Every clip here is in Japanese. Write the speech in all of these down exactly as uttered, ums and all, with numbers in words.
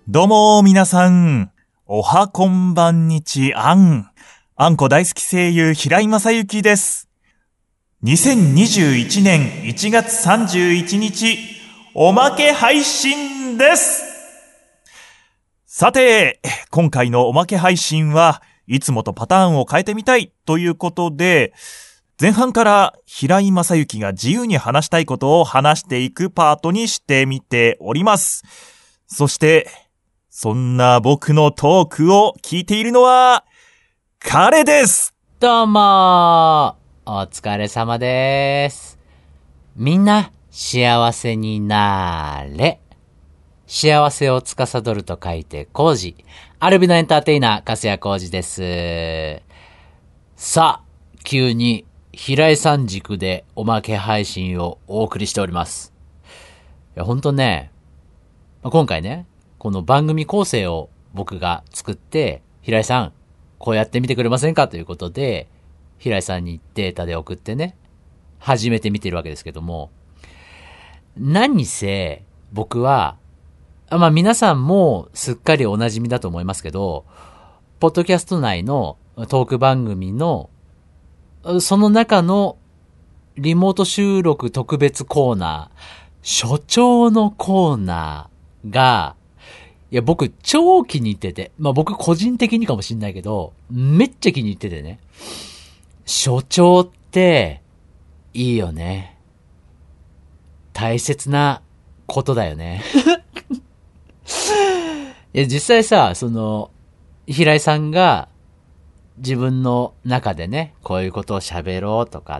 どうも皆さん、おはこんばんにちあん。あんこ大好き声優平井正幸です。にせんにじゅういちねんいちがつさんじゅういちにち、おまけ配信です。さて、今回のおまけ配信はいつもとパターンを変えてみたいということで、前半から平井正幸が自由に話したいことを話していくパートにしてみております。そして、そんな僕のトークを聞いているのは、彼です。 どうもー、お疲れ様です。みんな、幸せになーれ。幸せを司ると書いて、コウジ。アルビノエンターテイナー、粕谷コウジです。さあ、急に、平井さん軸でおまけ配信をお送りしております。いや、ほんとね、今回ね、この番組構成を僕が作って、平井さん、こうやってみてくれませんかということで、平井さんにデータで送ってね、初めて見てるわけですけども、何せ、僕は、まあ皆さんもすっかりお馴染みだと思いますけど、ポッドキャスト内のトーク番組の、その中のリモート収録特別コーナー、所長のコーナーが、いや、僕、超気に入ってて。まあ、僕個人的にかもしんないけど、めっちゃ気に入っててね。所長って、いいよね。大切なことだよね。いや、実際さ、その、平井さんが、自分の中でね、こういうことを喋ろうとかって、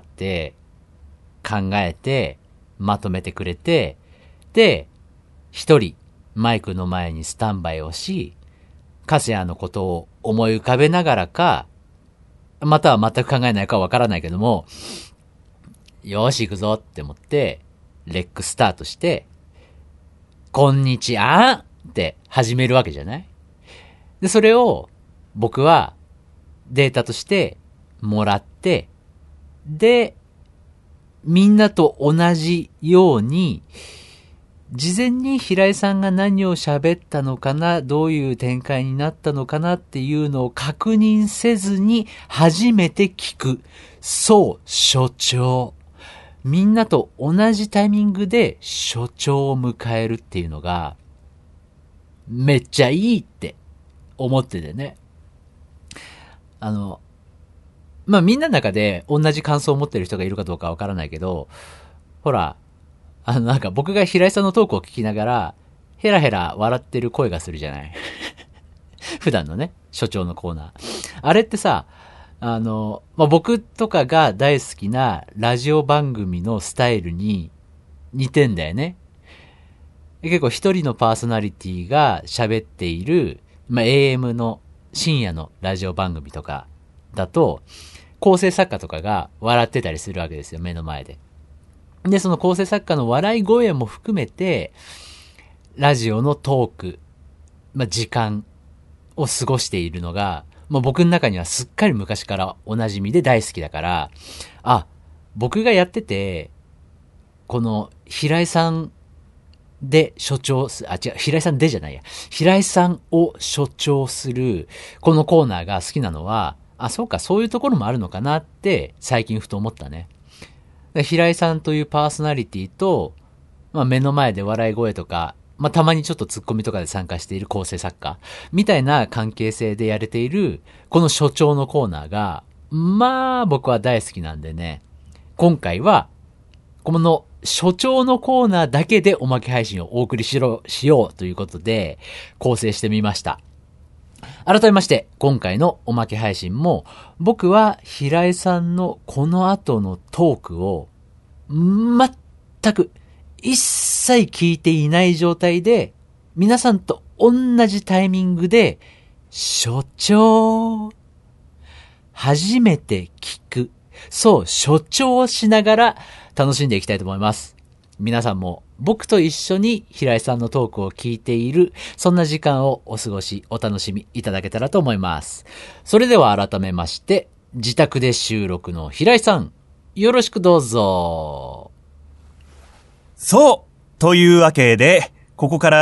考えて、まとめてくれて、で、一人、マイクの前にスタンバイをし、粕谷のことを思い浮かべながらか、または全く考えないかわからないけども、よーし行くぞって思って、レックスタートして、こんにちはって始めるわけじゃない？で、それを僕はデータとしてもらって、で、みんなと同じように、事前に平井さんが何を喋ったのかな、どういう展開になったのかなっていうのを確認せずに初めて聞く。そう、所長。みんなと同じタイミングで所長を迎えるっていうのが、めっちゃいいって思っててね。あの、まあ、みんなの中で同じ感想を持ってる人がいるかどうかわからないけど、ほら、あのなんか僕が平井さんのトークを聞きながら、ヘラヘラ笑ってる声がするじゃない。普段のね、所長のコーナー。あれってさ、あの、まあ、僕とかが大好きなラジオ番組のスタイルに似てんだよね。結構一人のパーソナリティが喋っている、まあ、エーエム の深夜のラジオ番組とかだと、構成作家とかが笑ってたりするわけですよ、目の前で。で、その構成作家の笑い声も含めて、ラジオのトーク、まあ、時間を過ごしているのが、まあ、僕の中にはすっかり昔からお馴染みで大好きだから、あ、僕がやってて、この平井さんで所長す、あ、違う、平井さんでじゃないや。平井さんを所長する、このコーナーが好きなのは、あ、そうか、そういうところもあるのかなって最近ふと思ったね。平井さんというパーソナリティと、まあ、目の前で笑い声とか、まあ、たまにちょっとツッコミとかで参加している構成作家みたいな関係性でやれているこの所長のコーナーが、まあ僕は大好きなんでね、今回はこの所長のコーナーだけでおまけ配信をお送りしろしようということで構成してみました。改めまして、今回のおまけ配信も、僕は平井さんのこの後のトークを、全く、一切聞いていない状態で、皆さんと同じタイミングで、所長、初めて聞く。そう、所長をしながら楽しんでいきたいと思います。皆さんも僕と一緒に平井さんのトークを聞いている、そんな時間をお過ごし、お楽しみいただけたらと思います。それでは改めまして、自宅で収録の平井さん、よろしくどうぞ。 そうというわけで、ここから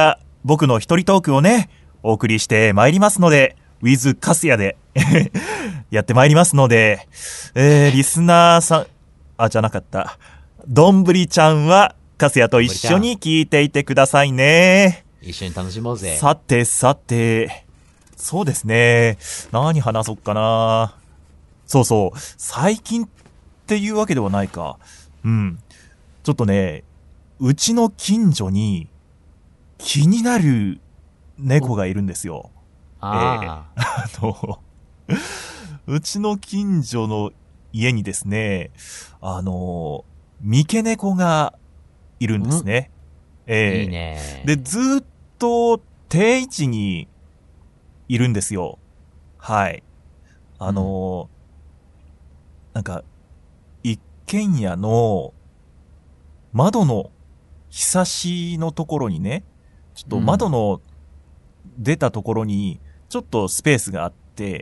僕の一人トークをね、お送りしてまいりますので、with カスヤでやってまいりますので、えー、リスナーさん、あ、じゃなかった。どんぶりちゃんは、カスヤと一緒に聞いていてくださいね。 一緒に楽しもうぜ。 さてさて、そうですね。何話そうかな。そうそう。最近っていうわけではないか。うん。ちょっとね、うちの近所に気になる猫がいるんですよ。 ああ。 えー、あの、うちの近所の家にですね、あの、三毛猫がいるんですね。えー、 いいね。 で、ずーっと定位置にいるんですよ。はい。あの、うん、なんか、一軒家の窓のひさしのところにね、ちょっと窓の出たところにちょっとスペースがあって、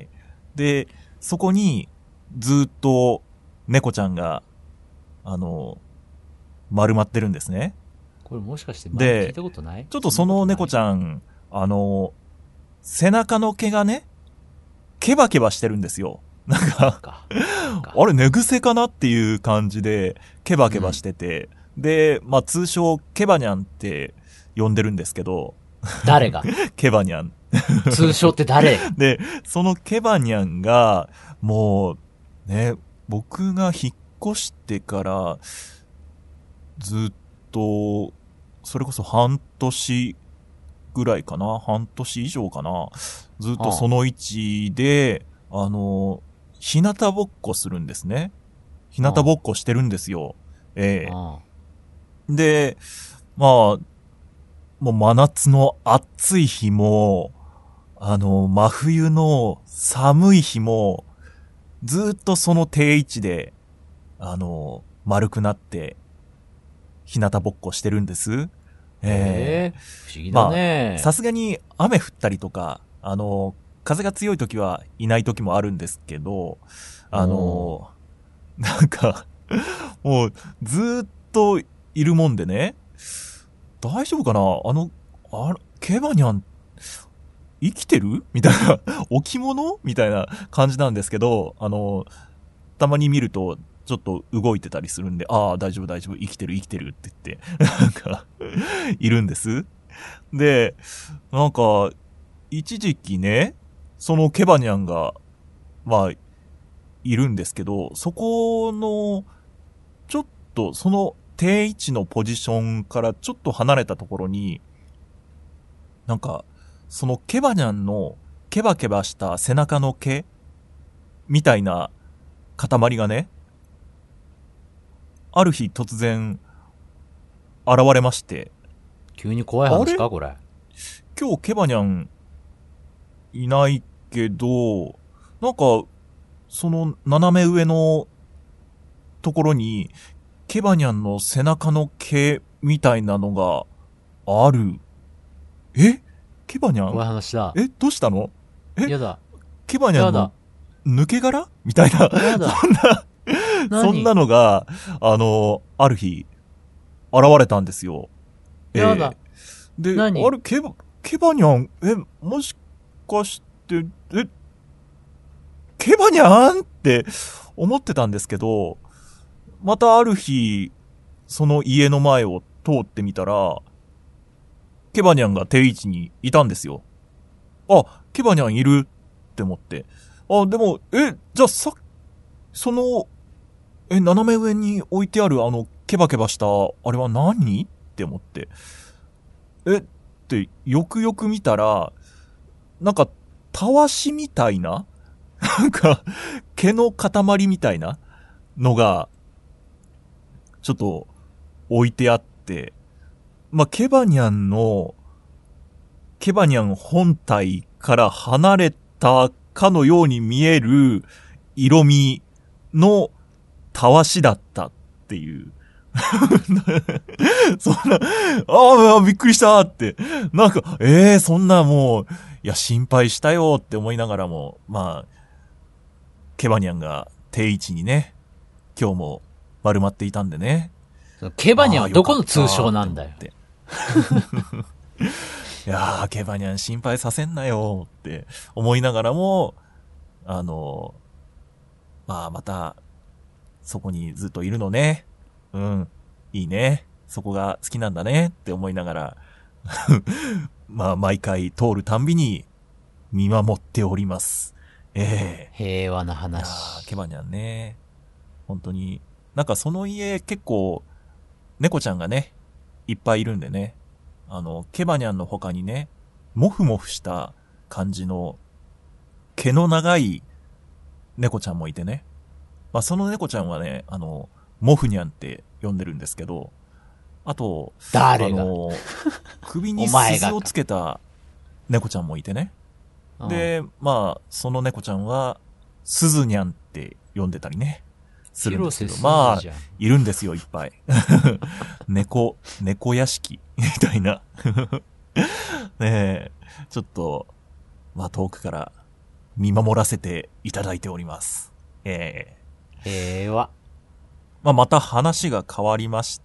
で、そこにずっと猫ちゃんが、あの、丸まってるんですね。 これもしかして前聞いたことない？ ちょっとその猫ちゃん、あの、背中の毛がね、ケバケバしてるんですよ。なんか、かあれ寝癖かなっていう感じで、ケバケバしてて、うん、で、まあ通称ケバニャンって呼んでるんですけど、 誰がケバニャン。 通称って誰で、そのケバニャンが、もう、ね、僕が引っ越してから、ずっと、それこそ半年ぐらいかな、半年以上かな、ずっとその位置で、あの、日向ぼっこするんですね。日向ぼっこしてるんですよ。ええー。で、まあ、もう真夏の暑い日も、あの、真冬の寒い日も、ずっとその定位置で、あの、丸くなって、日向ぼっこしてるんです。 ええー、不思議だね。 さすがに雨降ったりとか、あの、風が強い時はいない時もあるんですけど、あの、なんか、もうずーっといるもんでね、大丈夫かなあの、あケバニャン、生きてるみたいな、置物みたいな感じなんですけど、あの、たまに見ると、ちょっと動いてたりするんで、ああ、大丈夫大丈夫、生きてる生きてるって言って、なんか、いるんです。で、なんか、一時期ね、そのケバニャンが、まあ、いるんですけど、そこの、ちょっと、その定位置のポジションからちょっと離れたところに、なんか、そのケバニャンのケバケバした背中の毛みたいな塊がね、ある日突然、現れまして。 急に怖い話かこれ。 今日ケバニャン、いないけど、なんか、その斜め上のところに、ケバニャンの背中の毛みたいなのがある。えケバニャン怖い話だ。 えどうしたのえやだ。 ケバニャンの抜け殻みたいな。 やだ。 そんな、そんなのが、あの、ある日、現れたんですよ。 やだ。 えー、で、あれ、ケバ、ケバニャン、え、もしかして、え、ケバニャンって思ってたんですけど、またある日、その家の前を通ってみたら、ケバニャンが定位置にいたんですよ。あ、ケバニャンいるって思って。あ、でも、え、じゃあさ、その、え、斜め上に置いてあるあの、ケバケバした、あれは何って思って。え、って、よくよく見たら、なんか、たわしみたいななんか、毛の塊みたいなのが、ちょっと、置いてあって、まあ、ケバニャンの、ケバニャン本体から離れたかのように見える色味のたわしだったっていう。そんな、ああ、びっくりしたって。なんか、ええー、そんなもう、いや、心配したよって思いながらも、まあ、ケバニャンが定位置にね、今日も丸まっていたんでね。 ケバニャンはどこの通称なんだよ。 いやー、ケバニャン心配させんなよって思いながらも、あの、まあまた、そこにずっといるのね。うん、いいね。そこが好きなんだねって思いながら、まあ毎回通るたんびに見守っております。ええ平和なー。いや話。 ー、ケバニャンね。本当に。なんかその家結構、猫ちゃんがね、いっぱいいるんでね。あの、ケバニャンの他にね、モフモフした感じの、毛の長い猫ちゃんもいてね。まあ、その猫ちゃんはね、あの、モフニャンって呼んでるんですけど、あと、あ誰がの、首にお前が鈴をつけた猫ちゃんもいてね。 うんで、まあ、その猫ちゃんは、スズニャンって呼んでたりね。するんですけど、 広瀬すずまあじゃん、 いるんですよ、いっぱい。猫、猫屋敷みたいな。ねえ、ちょっと、まあ遠くから見守らせていただいております。ええ平和。 まあまた話が変わりまして、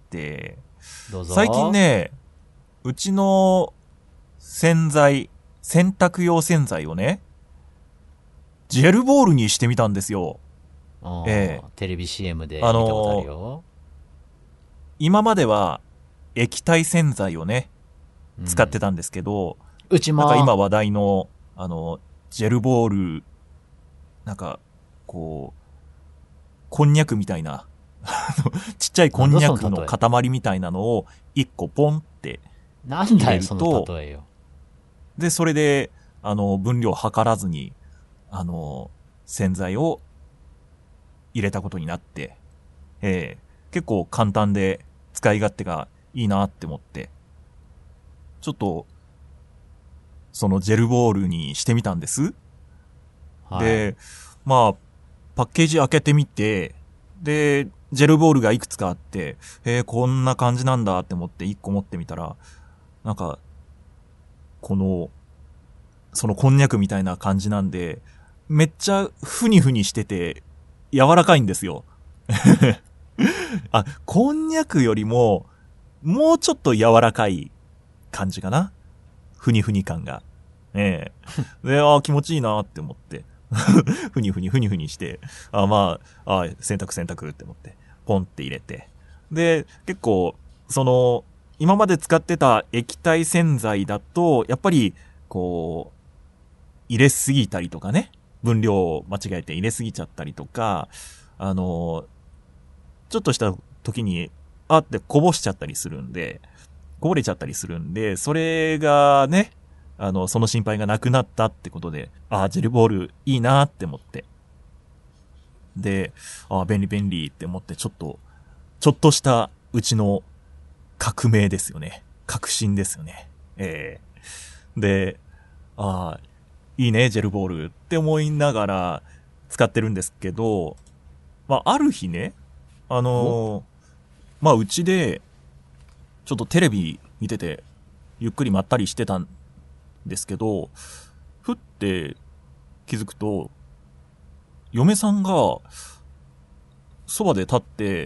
どうぞ。 最近ね、うちの洗剤、洗濯用洗剤をね、ジェルボールにしてみたんですよ。 うんええテレビ シーエム で見たことあるよ。 今までは液体洗剤をね、 うん使ってたんですけど、 うちも。 なんか今話題の、あの、ジェルボール、なんか、こう、こんにゃくみたいな、ちっちゃいこんにゃくの塊みたいなのを一個ポンって、 なんだよ、その例えよ。 で、それで、あの、分量測らずに、あの、洗剤を入れたことになって、えー、結構簡単で使い勝手がいいなって思って、ちょっと、そのジェルボールにしてみたんです。 はい、 で、まあ、パッケージ開けてみて、で、ジェルボールがいくつかあって、へえ、こんな感じなんだって思って一個持ってみたら、なんか、この、そのこんにゃくみたいな感じなんで、めっちゃふにふにしてて、柔らかいんですよ。あ、こんにゃくよりも、もうちょっと柔らかい感じかな。ふにふに感が。ええで、あ気持ちいいなって思って。ふにふにふにふにして、あまあ、あ洗濯洗濯って思って、ポンって入れて。で、結構、その、今まで使ってた液体洗剤だと、やっぱり、こう、入れすぎたりとかね、分量を間違えて入れすぎちゃったりとか、あの、ちょっとした時に、あってこぼしちゃったりするんで、こぼれちゃったりするんで、それがね、あの、その心配がなくなったってことで、ああ、ジェルボールいいなって思って。で、ああ、便利便利って思って、ちょっと、ちょっとしたうちの革命ですよね。革新ですよね。ええー、で、ああ、いいね、ジェルボールって思いながら使ってるんですけど、まあ、ある日ね、あのー、まあ、うちで、ちょっとテレビ見てて、ゆっくりまったりしてたんですけど、ふって気づくと、嫁さんが、そばで立って、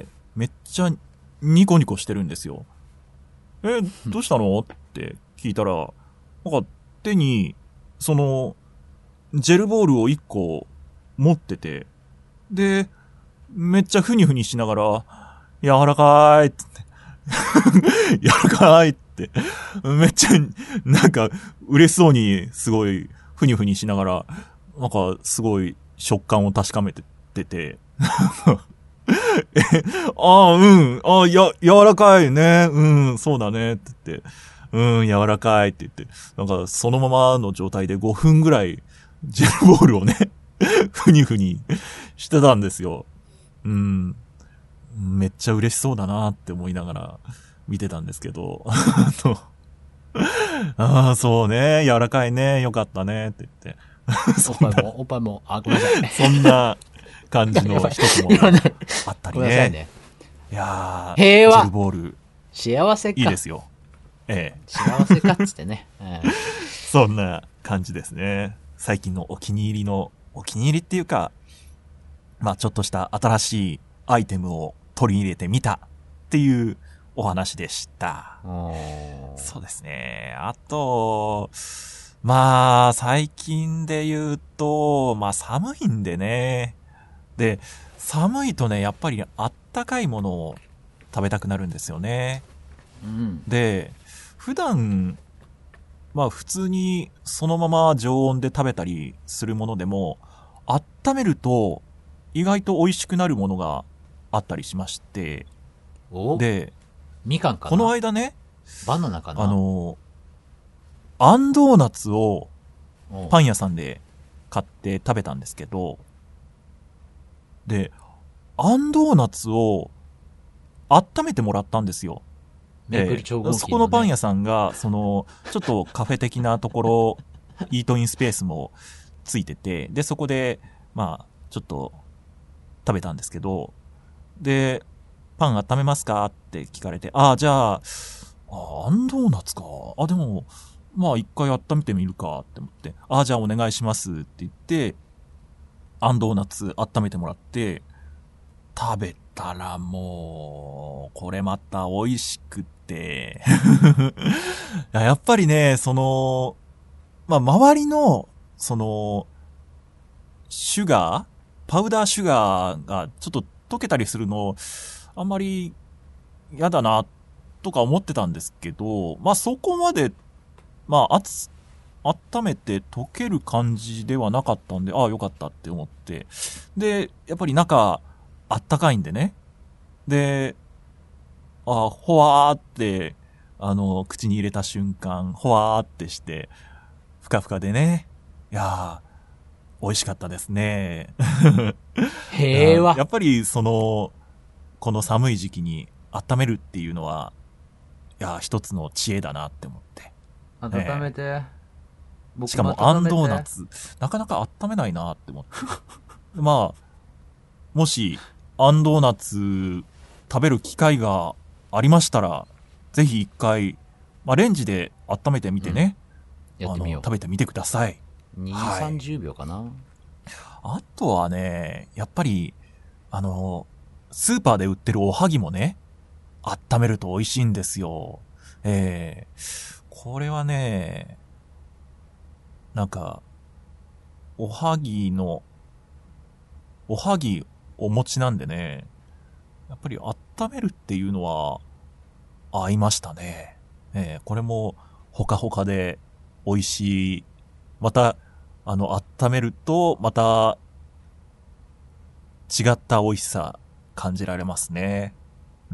めっちゃニコニコしてるんですよ。え、どうしたのって聞いたら、なんか手に、その、ジェルボールを一個持ってて、で、めっちゃふにふにしながら、柔らかーいって柔らかーいって、めっちゃ、なんか、嬉しそうに、すごい、ふにふにしながら、なんか、すごい、食感を確かめててて、え、ああ、うん、ああ、や、柔らかいね、うん、そうだね、って言って、うん、柔らかいって言って、なんか、そのままの状態でごふんぐらい、ジェルボールをね、ふにふにしてたんですよ。うん。めっちゃ嬉しそうだなって思いながら見てたんですけど、ああ、そうね、柔らかいね、よかったねって言って。 おっぱいも、おっぱいも、あ、ごめんなさい。 そんな感じの一つもあったりごめんなさいね。 ね。 いやー、 平和ジェルボール、 幸せか。 いいですよ。ええ。 幸せかっつってね。うん、 そんな感じですね。最近のお気に入りの、お気に入りっていうか、まあちょっとした新しいアイテムを取り入れてみたっていうおお話でした。 おー。 そうですね。あと、まあ、最近で言うと、まあ寒いんでね。で、寒いとね、やっぱりあったかいものを食べたくなるんですよね。 うん。 で、普段、まあ普通にそのまま常温で食べたりするものでも、温めると意外と美味しくなるものがあったりしまして、 おで、 みかんかな、 この間ね、 バナナかな、 あの、あんドーナツをおパン屋さんで買って食べたんですけど、で、あんドーナツを温めてもらったんですよ。 めくり超合金のね、 そこのパン屋さんが、その、ちょっとカフェ的なところ、イートインスペースもついてて、で、そこで、まあ、ちょっと食べたんですけど、で、パン温めますかって聞かれて、ああ、じゃあ、あ、あんドーナツか。あ、でも、まあ一回温めてみるかって思って、ああ、じゃあお願いしますって言って、あんドーナツ温めてもらって、食べたらもう、これまた美味しくってや。やっぱりね、その、まあ、周りの、その、シュガーパウダーシュガーがちょっと溶けたりするの、あんまり嫌だな、とか思ってたんですけど、まあ、そこまで、まあ、熱、温めて溶ける感じではなかったんで、ああ、よかったって思って。で、やっぱり中、あったかいんでね。で、あ、ほわーって、あの、口に入れた瞬間、ほわーってして、ふかふかでね。いやー、美味しかったですね。 平和。 やっぱり、その、この寒い時期に温めるっていうのは、いやー、一つの知恵だなって思って。 温めて。僕しかも、あんドーナツ、なかなか温めないなって思って。まあ、もし、あんドーナツ食べる機会がありましたら、ぜひ一回、まあ、レンジで温めてみてね、 うん、やってみよう。 あの食べてみてください。 にじゅう、さんじゅうびょうかな。 あとはね、やっぱり、あの、スーパーで売ってるおはぎもね、温めると美味しいんですよ。ええー、これはね、なんか、おはぎの、おはぎお餅なんでね、やっぱり温めるっていうのは合いましたね。えー、これもほかほかで美味しい。また、あの、温めるとまた違った美味しさ感じられますね。うん。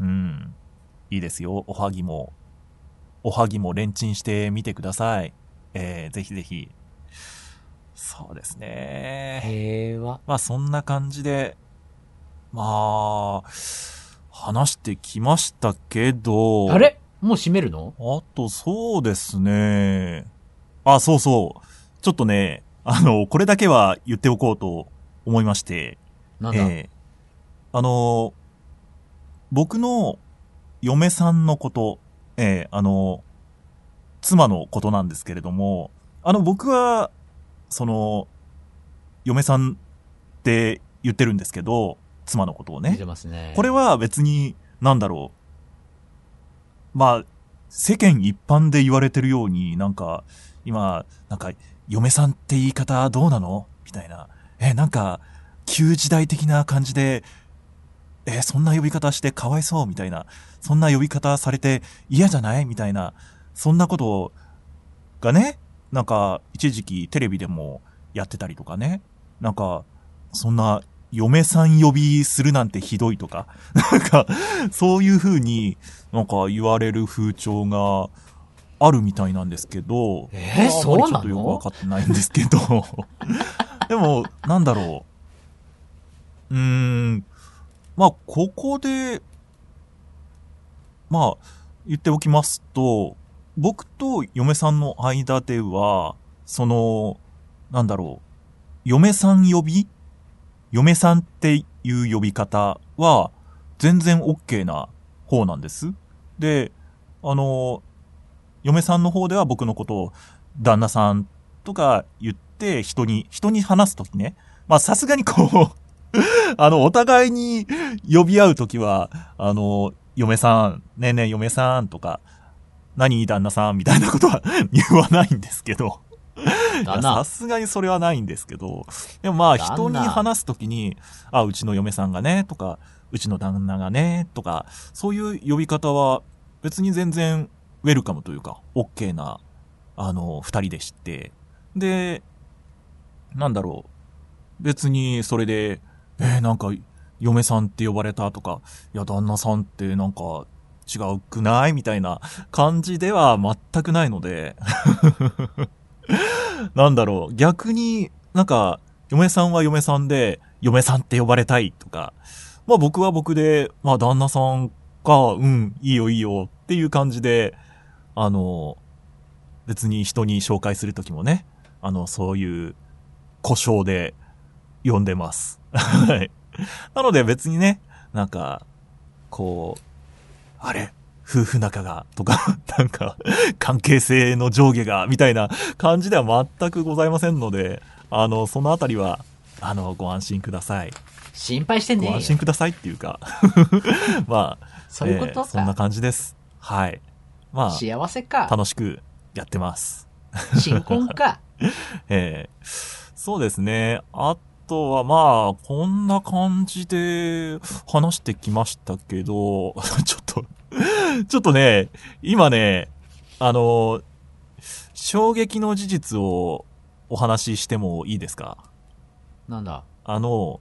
いいですよ。おはぎも、おはぎもレンチンしてみてください。えー、ぜひぜひ。そうですね。 平和。 まあそんな感じで、まあ、話してきましたけど。 あれもう閉めるの？ あと、そうですね。あ、そうそう。ちょっとね、あの、これだけは言っておこうと思いまして。 なんだ、 えー、あの、僕の嫁さんのこと、えー、あの、妻のことなんですけれども、あの、僕は、その、嫁さんって言ってるんですけど、妻のことをね。 見てますね。 これは別に、なんだろう。まあ、世間一般で言われてるように、なんか、今、なんか、嫁さんって言い方どうなのみたいな。え、なんか、旧時代的な感じで、え、そんな呼び方してかわいそうみたいな。そんな呼び方されて嫌じゃないみたいな。そんなことがね、なんか、一時期テレビでもやってたりとかね。なんか、そんな、嫁さん呼びするなんてひどいとか。なんか、そういう風になんか言われる風潮があるみたいなんですけど。 えー、そうなの？ ちょっとよくわかってないんですけど。でも、なんだろう。うーん。まあ、ここで、まあ、言っておきますと、僕と嫁さんの間では、その、なんだろう。嫁さん呼び嫁さんっていう呼び方は全然 OK な方なんです。で、あの、嫁さんの方では僕のことを旦那さんとか言って人に、人に話すときね。まあさすがにこう、あの、お互いに呼び合うときは、あの、 嫁さん、ねえねえ嫁さんとか、何旦那さんみたいなことは言わないんですけど。さすがにそれはないんですけど、でもまあ人に話すときに、あ、うちの嫁さんがね、とか、うちの旦那がね、とか、そういう呼び方は別に全然ウェルカムというか、OK な、あの、二人でして、で、なんだろう、別にそれで、えー、なんか、嫁さんって呼ばれたとか、いや、旦那さんってなんか違うくないみたいな感じでは全くないので、なんだろう、逆になんか、嫁さんは嫁さんで、嫁さんって呼ばれたいとか、まあ僕は僕で、まあ旦那さんか、うん、いいよいいよっていう感じで、あの、別に人に紹介するときもね、あの、そういう呼称で呼んでます。はい。なので別にね、なんか、こう、あれ夫婦仲が、とか、なんか、関係性の上下が、みたいな感じでは全くございませんので、あの、そのあたりは、あの、ご安心ください。 心配してねえよ。 ご安心くださいっていうか、まあ、 そういうことか、 えー、そんな感じです。はい。まあ、 幸せか。 楽しくやってます。 新婚か。 えー、そうですね。あとはまあ、こんな感じで話してきましたけど、ちょっと、ちょっとね、今ね、あの、衝撃の事実をお話ししてもいいですか？ なんだ？ あの、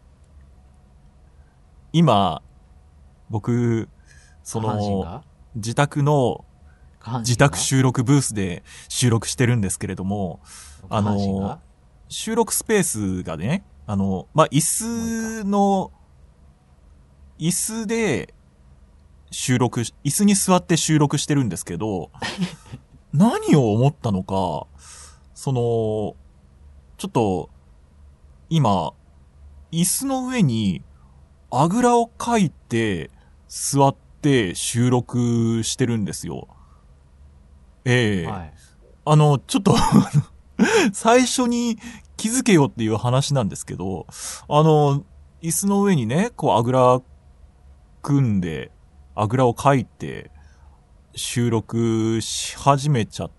今、僕、その、自宅の、自宅収録ブースで収録してるんですけれども、あの、収録スペースがね、あの、まあ、椅子の、椅子で収録、椅子に座って収録してるんですけど、何を思ったのか、その、ちょっと、今、椅子の上にあぐらをかいて座って収録してるんですよ。ええーはい、あの、ちょっと最初に気づけよっていう話なんですけど、あの、椅子の上にね、こうあぐら組んで、あぐらをかいて収録し始めちゃって、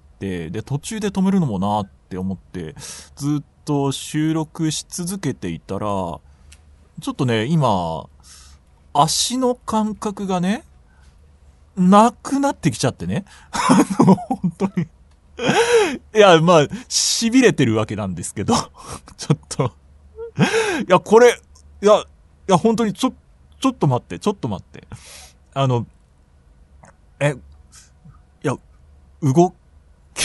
で、途中で止めるのもなって思って、ずっと収録し続けていたら、ちょっとね、今、足の感覚がね、なくなってきちゃってね。あの、本当に。いや、まあ、痺れてるわけなんですけど、ちょっと。いや、これ、いや、いや、本当に、ちょ、ちょっと待って、ちょっと待って。あの、え、いや、動け、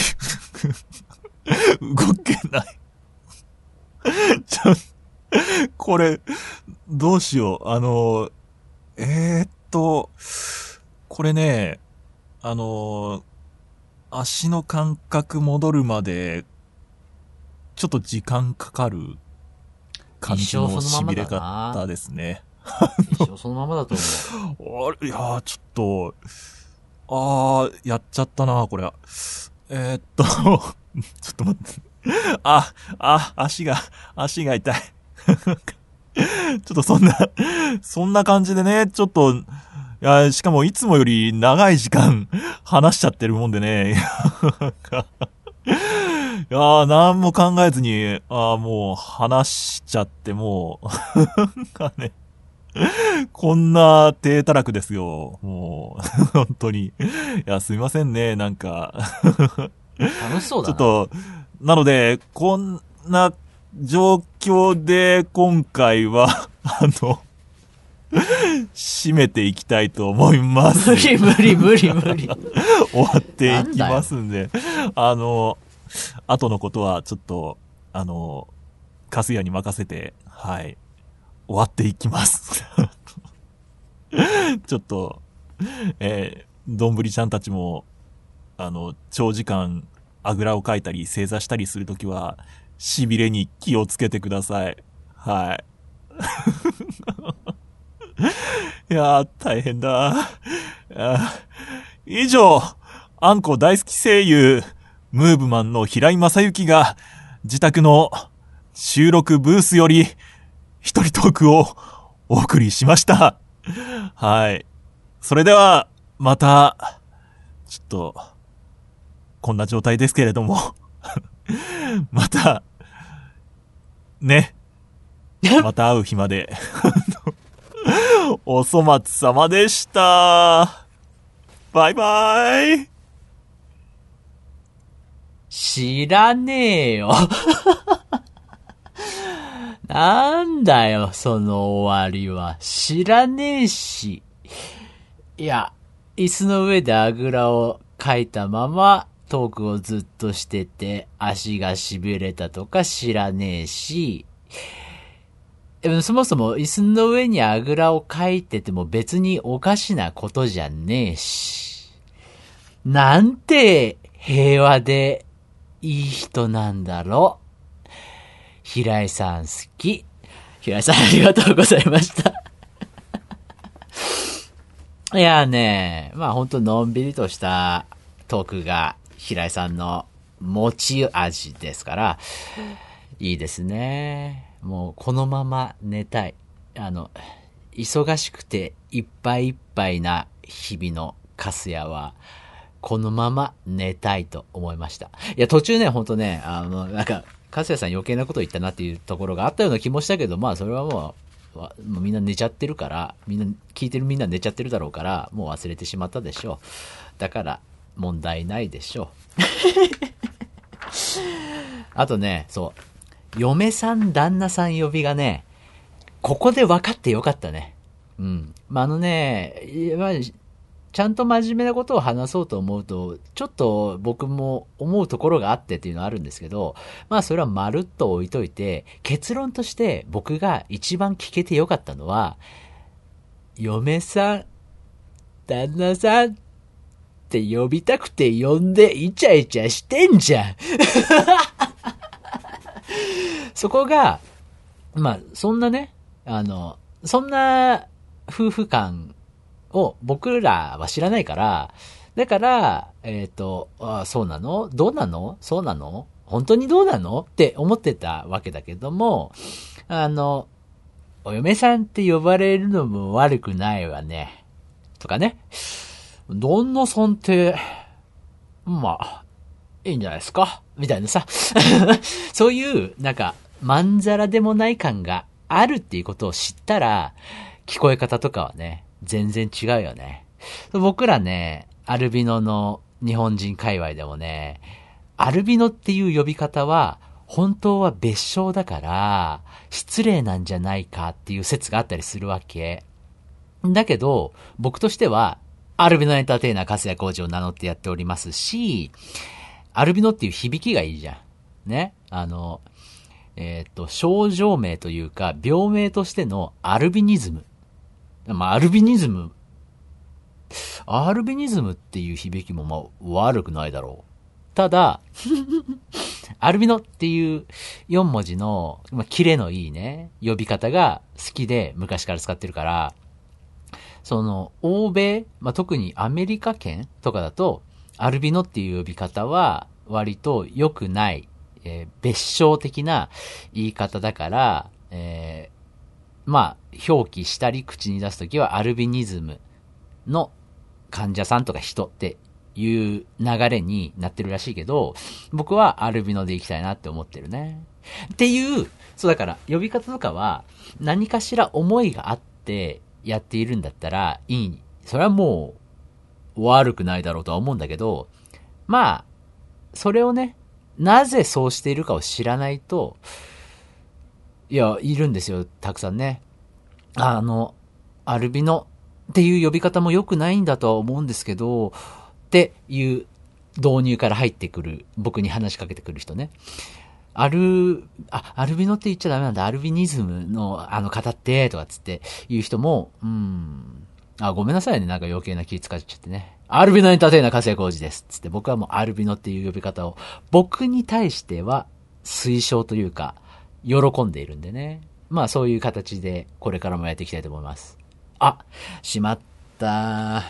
動けない。ちょ、これ、どうしよう。あの、えー、っと、これね、あの、足の感覚戻るまで、ちょっと時間かかる感じの痺れ方ですね。 一生そのままだと思う。あれ、いやー、ちょっと、あー、やっちゃったな、これ。えー、っと、ちょっと待って。あ、あ、足が、足が痛い。ちょっとそんな、そんな感じでね、ちょっと、いや、しかもいつもより長い時間話しちゃってるもんでね。いやー、なんも考えずに、あーもう話しちゃってもう、なんかね、こんな低たらくですよ。もう、本当に。いや、すみませんね、なんか。 楽しそうだな。 ちょっと、なので、こんな状況で今回は、あの、締めていきたいと思います。 無理無理無理無理。 終わっていきますんで、あの、後のことはちょっと、あの、カスヤに任せて、はい、終わっていきます。ちょっと、えー、どんぶりちゃんたちも、あの、長時間、あぐらをかいたり、正座したりするときは、痺れに気をつけてください。はい。いやー、大変だ。以上、あんこ大好き声優、ムーブマンの平井正幸が、自宅の収録ブースより、一人トークをお送りしました。はい。 それでは、また、ちょっと、こんな状態ですけれども、また、ね、また会う日まで、お粗末様でした。バイバイ。 知らねえよ。なんだよ、その終わりは。知らねえし。いや、椅子の上であぐらをかいたままトークをずっとしてて足が痺れたとか知らねえし、そもそも椅子の上にあぐらをかいてても別におかしなことじゃねえし。なんて平和でいい人なんだろう。平井さん好き。平井さんありがとうございました。いやね、まあほんとのんびりとしたトークが平井さんの持ち味ですから、いいですね。もうこのまま寝たい。あの、忙しくていっぱいいっぱいな日々のカスヤは、このまま寝たいと思いました。いや途中ね、ほんとね、あの、なんか、カスヤさん余計なこと言ったなっていうところがあったような気もしたけど、まあそれはもう、もうみんな寝ちゃってるから、みんな、聞いてるみんな寝ちゃってるだろうから、もう忘れてしまったでしょう。だから、問題ないでしょう。あとね、そう、嫁さん、旦那さん呼びがね、ここで分かってよかったね。うん。まあ、あのね、まあ、ちゃんと真面目なことを話そうと思うと、ちょっと僕も思うところがあってっていうのはあるんですけど、まあそれはまるっと置いといて、結論として僕が一番聞けてよかったのは、嫁さん、旦那さんって呼びたくて呼んでイチャイチャしてんじゃん。そこが、まあそんなね、あの、そんな夫婦間を僕らは知らないから、だから、えっと、ああ、そうなの？どうなの？そうなの？本当にどうなの？って思ってたわけだけども、あの、お嫁さんって呼ばれるのも悪くないわね。とかね。旦那さんって、まあ、いいんじゃないですかみたいなさ。そういう、なんか、まんざらでもない感があるっていうことを知ったら、聞こえ方とかはね、全然違うよね。僕らね、アルビノの日本人界隈でもね、アルビノっていう呼び方は、本当は別称だから、失礼なんじゃないかっていう説があったりするわけ。だけど、僕としては、アルビノエンターテイナー粕谷浩二を名乗ってやっておりますし、アルビノっていう響きがいいじゃん。ね。あの、えっと、症状名というか、病名としてのアルビニズム。まあ、アルビニズム、アルビニズムっていう響きもまあ悪くないだろう。ただ、アルビノっていうよん文字の、まあ、キレのいいね、呼び方が好きで昔から使ってるから、その、欧米、まあ、特にアメリカ圏とかだと、アルビノっていう呼び方は割と良くない、えー、別称的な言い方だから、えーまあ、表記したり口に出すときはアルビニズムの患者さんとか人っていう流れになってるらしいけど、僕はアルビノで行きたいなって思ってるね。っていう、そうだから呼び方とかは何かしら思いがあってやっているんだったらいい。それはもう悪くないだろうとは思うんだけど、まあ、それをね、なぜそうしているかを知らないと、いや、いるんですよ、たくさんね。あの、アルビノっていう呼び方も良くないんだとは思うんですけど、っていう導入から入ってくる、僕に話しかけてくる人ね。アル、あ、アルビノって言っちゃダメなんだ、アルビニズムのあの方って、とかつって言う人も、うーん、あ、ごめんなさいね、なんか余計な気使っちゃってね。アルビノエンターテイナー粕谷浩二です。つって僕はもうアルビノっていう呼び方を、僕に対しては推奨というか、喜んでいるんでね。まあそういう形でこれからもやっていきたいと思います。あ、しまった。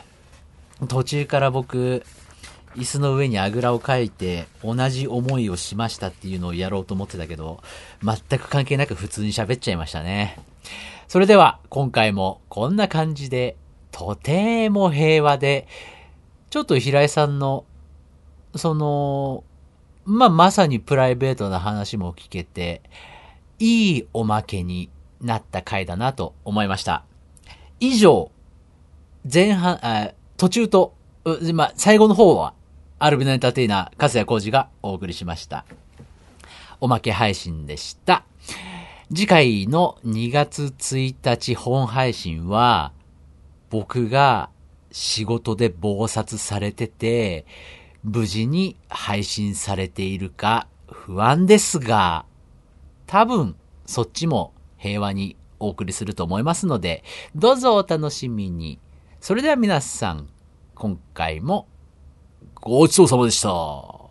途中から僕、椅子の上にあぐらをかいて同じ思いをしましたっていうのをやろうと思ってたけど、全く関係なく普通に喋っちゃいましたね。それでは今回もこんな感じでとても平和で、ちょっと平井さんの、その、まあ、まさにプライベートな話も聞けて、いいおまけになった回だなと思いました。以上、前半、あ途中と、まあ、最後の方は、アルビナエンターテイナー、粕谷浩二がお送りしました。おまけ配信でした。次回のにがつついたち本配信は、僕が仕事で忙殺されてて、無事に配信されているか不安ですが、多分そっちも平和にお送りすると思いますので、どうぞお楽しみに。それでは皆さん、今回もごちそうさまでした。